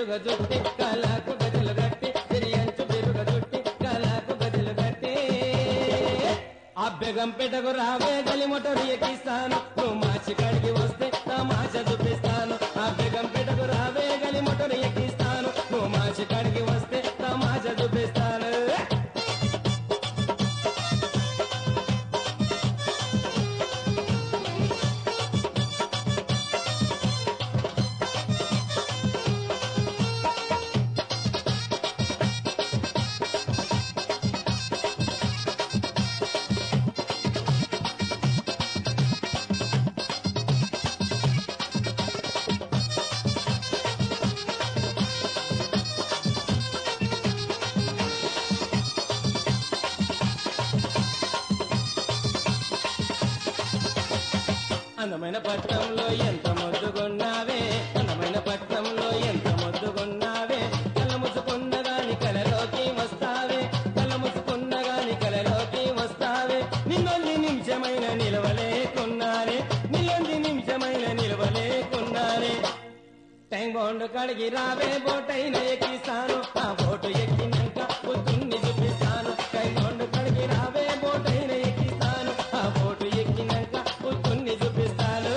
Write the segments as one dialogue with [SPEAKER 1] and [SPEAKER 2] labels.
[SPEAKER 1] బిరుగ జుట్టి కాలాకు గజలు గట్టి తిరియంచు బిరుగ జుట్టి కాలాకు గజలు గట్టి ఆ బెగంపేటకు రావే గలి మోటారు ఎక్కిస్తాను నువ్వు మార్చి కాడికి వస్తే తమాష చూపిస్తాను ఆ బెగంపేటకు రావే గలి మోటారు ఎక్కిస్తాను నువ్వు మార్చి కాడికి వస్తే తమాష చూపిస్తాను అందమైన పట్నంలో ఎంత ముద్దుగున్నావే అందమైన పట్నంలో ఎంత ముద్దుగున్నావే కళ్ళ ముసుకున్న గాని కలలోకి వస్తావే కళ్ళ ముసుకున్న గాని కలలోకి వస్తావే నిన్నొంది నిమిషమైన నిలవలేకున్నానే నిన్నొంది నిమిషమైన నిలవలేకున్నానే టైం బాండ్ కడిగి రావే బోటైన ఎక్కిస్తాను ఆ బోటు ఎక్కినాక పొద్దున్ని చూపిస్తాను టైం బాండ్ కడిగి రావే బోటైన ఎక్కిస్తాను ఆ బోటు ఎక్కినాక పొద్దున్ని చూపిస్తాను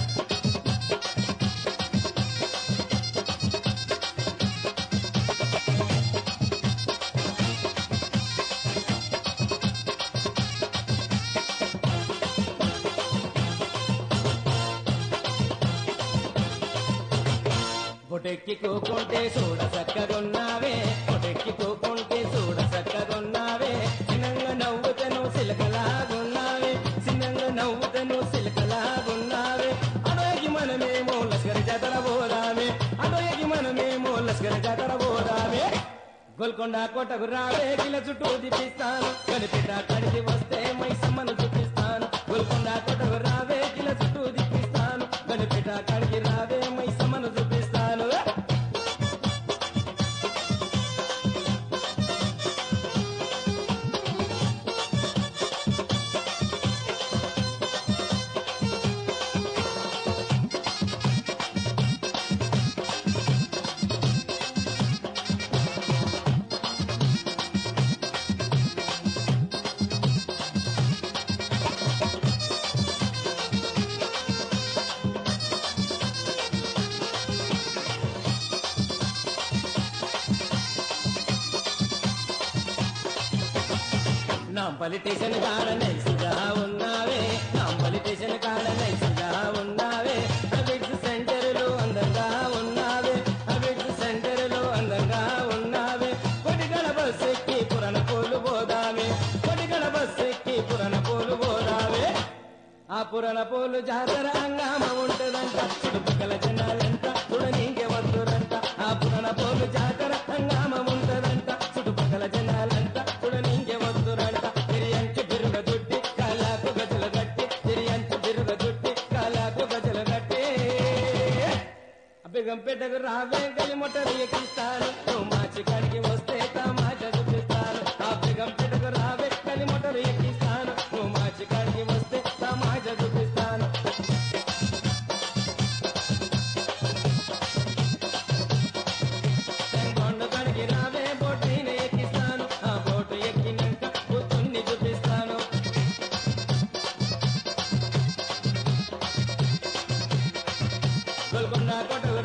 [SPEAKER 1] బొటెక్కి కూకుంటే చూడ చక్కగున్నావే బొటెక్కి కూకుంటే చూడ చక్కగున్నావే చిన్నంగా నవ్వుతను సిలకలాగున్నావే చిన్నంగా నవ్వుతను సిలకలాగున్నావే అడోగి మనమేమో లష్కరి జాతర పోదామే అడోగి మనమేమో లష్కరి జాతర పోదామే గోల్కొండ కోటకు రావే కిల చుట్టూ తిప్పిస్తాను కనిపిట కడికి వస్తే మైసమ్మను చూపిస్తాను గోల్కొండ కోటకు రావే కిల చుట్టూ తిప్పిస్తాను కనిపిట కడికి రావే మైసమ్మను చూపిస్తాను నాంపల్లి స్టేషన్ కాడ నైసుగా ఉన్నావే నాంపల్లి స్టేషన్ కాడ నైసుగా ఉన్నావే అబిడ్స్ సెంటర్లో అందంగా ఉన్నావే అబిడ్స్ సెంటర్లో అందంగా ఉన్నావే కొడిగల బస్ ఎక్కి పురాణ పోలు పోదామే కొడిగల బస్ ఎక్కి పురాణ పోలు పోదామే ఆ పురాణ పోలు జాతర హంగామ ఉంటదంట చుట్టుపక్కల జనాలంట చూడనీకే వద్దురంట ఆ పురాణ పోలు జాతర హంగామ ఉంటదంట చుట్టుపక్కల జనాలంట చూడనీకే వద్దురంట తిరియంచు బిరుగ జుట్టి కాలాకు గజలు గట్టి తిరియంచు బిరుగ జుట్టి కాలాకు గజలు గట్టి బెగంపేటకు రావే గలి మోటారు ఎక్కిస్తాను నువ్వు మార్చి కాడికి వస్తే తమాష చూపిస్తాను ఆ బెగంపేటకు రావే గలి మోటారు ఎక్కిస్తాను నువ్వు మార్చి కాడికి వస్తే తమాష చూపిస్తాను కొండ కాడికి రావే బోటైన ఎక్కిస్తాను ఆ బోటు ఎక్కినాక కూర్చుని చూపిస్తాను గోల్కొండ కోట